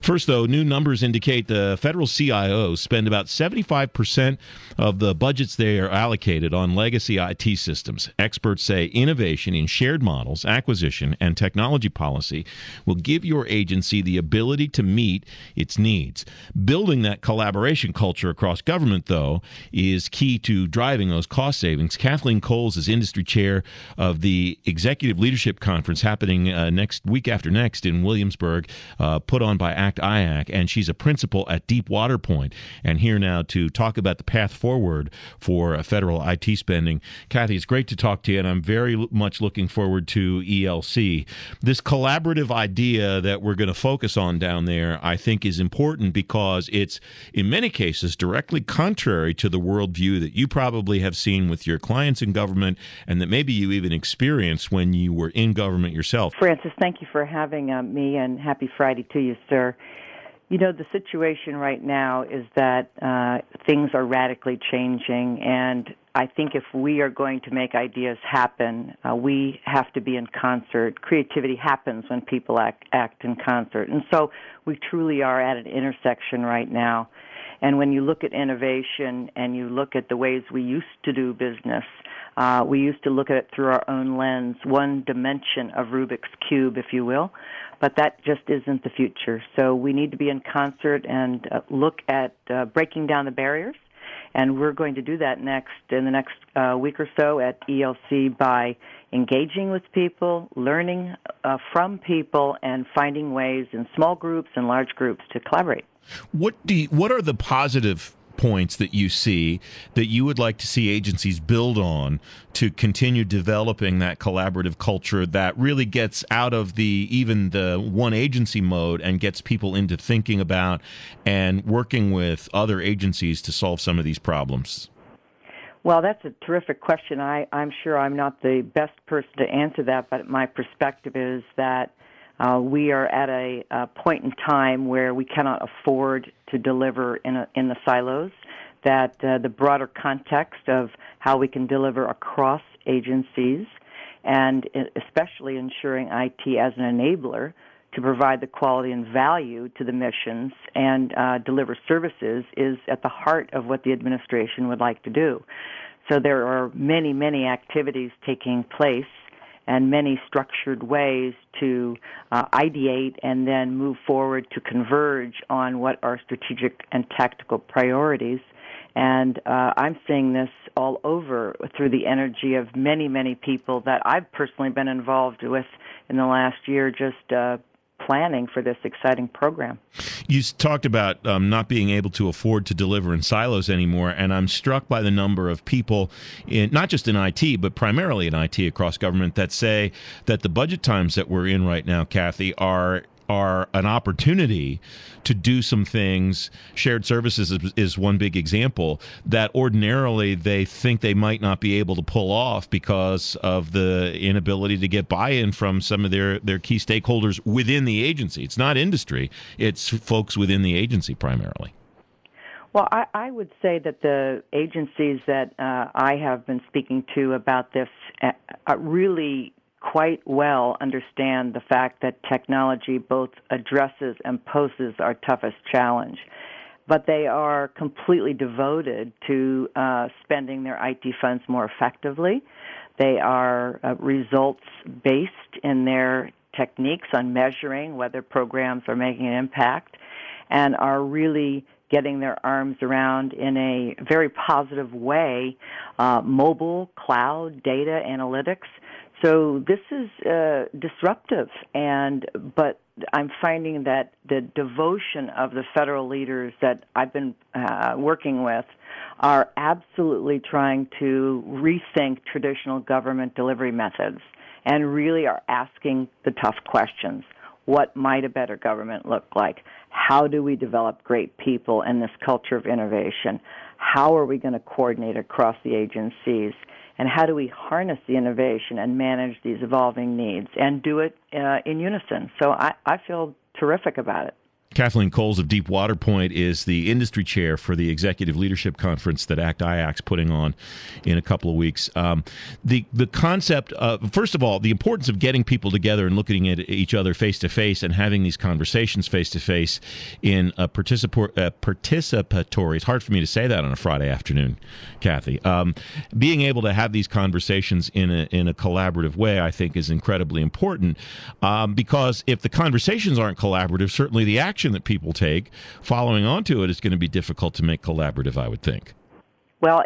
First, though, new numbers indicate the federal CIOs spend about 75% of the budgets they are allocated on legacy IT systems. Experts say innovation in shared models, acquisition, and technology policy will give your agency the ability to meet its needs. Building that collaboration culture across government, though, is key to driving those cost savings. Kathleen Coles is industry chair of the Executive Leadership Conference happening next week after next in Williamsburg, put on by IAC, and she's a principal at Deepwater Point. And here now to talk about the path forward for federal IT spending. Kathy, it's great to talk to you, and I'm very much looking forward to ELC. This collaborative idea that we're going to focus on down there, I think, is important because it's, in many cases, directly contrary to the worldview that you probably have seen with your clients in government and that maybe you even experienced when you were in government yourself. Francis, thank you for having me, and happy Friday to you, sir. You know, the situation right now is that things are radically changing, and I think if we are going to make ideas happen, we have to be in concert. Creativity happens when people act in concert. And so we truly are at an intersection right now. And when you look at innovation and you look at the ways we used to do business, we used to look at it through our own lens, one dimension of Rubik's Cube, if you will, but that just isn't the future. So we need to be in concert and look at breaking down the barriers, and we're going to do that in the next week or so at ELC by engaging with people, learning from people, and finding ways in small groups and large groups to collaborate. What are the positive points that you see that you would like to see agencies build on to continue developing that collaborative culture that really gets out of even the one agency mode and gets people into thinking about and working with other agencies to solve some of these problems? Well, that's a terrific question. I'm sure I'm not the best person to answer that, but my perspective is that we are at a point in time where we cannot afford to deliver in the silos, that the broader context of how we can deliver across agencies, and especially ensuring IT as an enabler to provide the quality and value to the missions and deliver services, is at the heart of what the administration would like to do. So there are many, many activities taking place and many structured ways to ideate and then move forward to converge on what are strategic and tactical priorities. And I'm seeing this all over through the energy of many, many people that I've personally been involved with in the last year, just planning for this exciting program. You talked about not being able to afford to deliver in silos anymore, and I'm struck by the number of people, not just in IT, but primarily in IT across government, that say that the budget times that we're in right now, Kathy, are an opportunity to do some things. Shared services is one big example that ordinarily they think they might not be able to pull off because of the inability to get buy-in from some of their key stakeholders within the agency. It's not industry, it's folks within the agency primarily. Well, I would say that the agencies that I have been speaking to about this really quite well understand the fact that technology both addresses and poses our toughest challenge. But they are completely devoted to spending their IT funds more effectively. They are results-based in their techniques on measuring whether programs are making an impact, and are really getting their arms around in a very positive way mobile, cloud, data, analytics. So this is disruptive, but I'm finding that the devotion of the federal leaders that I've been working with are absolutely trying to rethink traditional government delivery methods and really are asking the tough questions. What might a better government look like? How do we develop great people in this culture of innovation? How are we going to coordinate across the agencies? And how do we harness the innovation and manage these evolving needs and do it in unison? So I feel terrific about it. Kathleen Coles of Deepwater Point is the industry chair for the Executive Leadership Conference that ACT-IAC's putting on in a couple of weeks. The concept of, first of all, the importance of getting people together and looking at each other face-to-face and having these conversations face-to-face in a participatory, it's hard for me to say that on a Friday afternoon, Kathy. Being able to have these conversations in a collaborative way, I think, is incredibly important because if the conversations aren't collaborative, certainly the action that people take following on to it is going to be difficult to make collaborative, I would think. Well,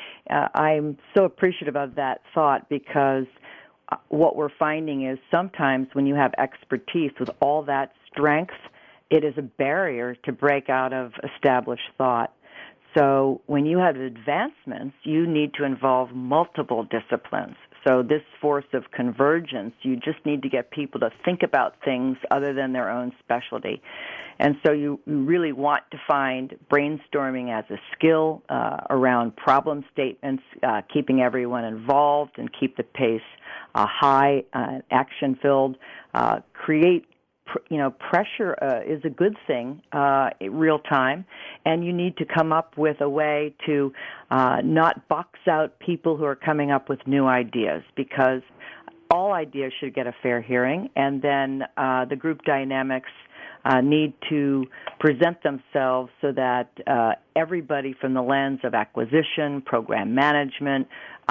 I'm so appreciative of that thought because what we're finding is sometimes when you have expertise with all that strength, it is a barrier to break out of established thought. So when you have advancements, you need to involve multiple disciplines. So this force of convergence, you just need to get people to think about things other than their own specialty. And so you really want to find brainstorming as a skill around problem statements, keeping everyone involved and keep the pace high, action-filled, create pressure is a good thing real time, and you need to come up with a way to not box out people who are coming up with new ideas, because all ideas should get a fair hearing, and then the group dynamics need to present themselves so that everybody from the lens of acquisition, program management,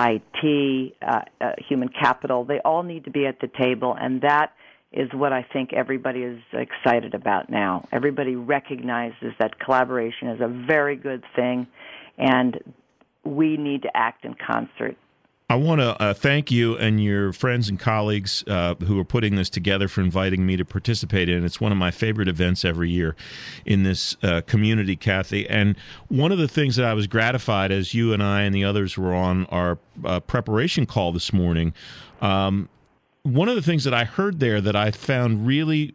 IT, human capital, they all need to be at the table, and that is what I think everybody is excited about now. Everybody recognizes that collaboration is a very good thing, and we need to act in concert. I want to thank you and your friends and colleagues who are putting this together for inviting me to participate in it. It's one of my favorite events every year in this community, Kathy. And one of the things that I was gratified as you and I and the others were on our preparation call this morning, one of the things that I heard there that I found really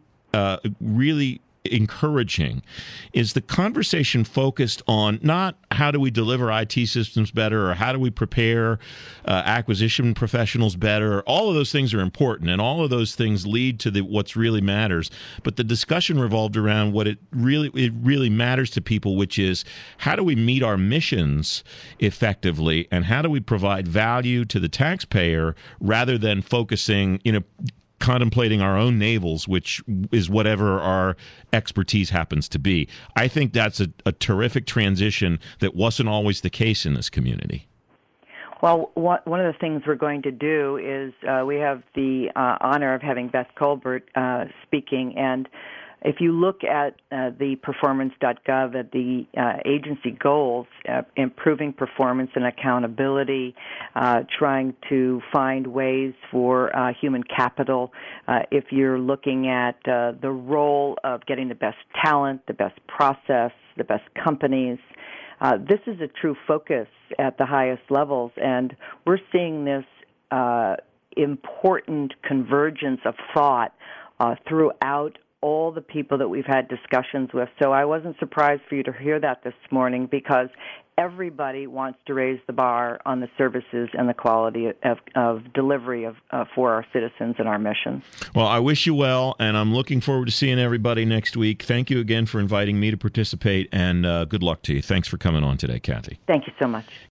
encouraging is the conversation focused on not how do we deliver IT systems better or how do we prepare acquisition professionals better. All of those things are important, and all of those things lead to what's really matters. But the discussion revolved around what it really matters to people, which is how do we meet our missions effectively, and how do we provide value to the taxpayer rather than focusing, contemplating our own navels, which is whatever our expertise happens to be. I think that's a terrific transition that wasn't always the case in this community. Well, one of the things we're going to do is we have the honor of having Beth Colbert speaking, and if you look at the performance.gov at the agency goals, improving performance and accountability, trying to find ways for human capital, if you're looking at the role of getting the best talent, the best process, the best companies, this is a true focus at the highest levels, and we're seeing this important convergence of thought throughout all the people that we've had discussions with. So I wasn't surprised for you to hear that this morning, because everybody wants to raise the bar on the services and the quality of delivery for our citizens and our mission. Well, I wish you well, and I'm looking forward to seeing everybody next week. Thank you again for inviting me to participate, and good luck to you. Thanks for coming on today, Kathy. Thank you so much.